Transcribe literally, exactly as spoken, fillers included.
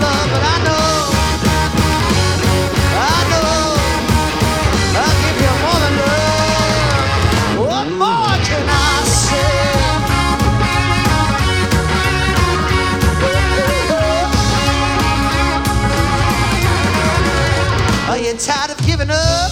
love, but I know, I know, I'll give you more than love. What more can I say? Are you tired of giving up?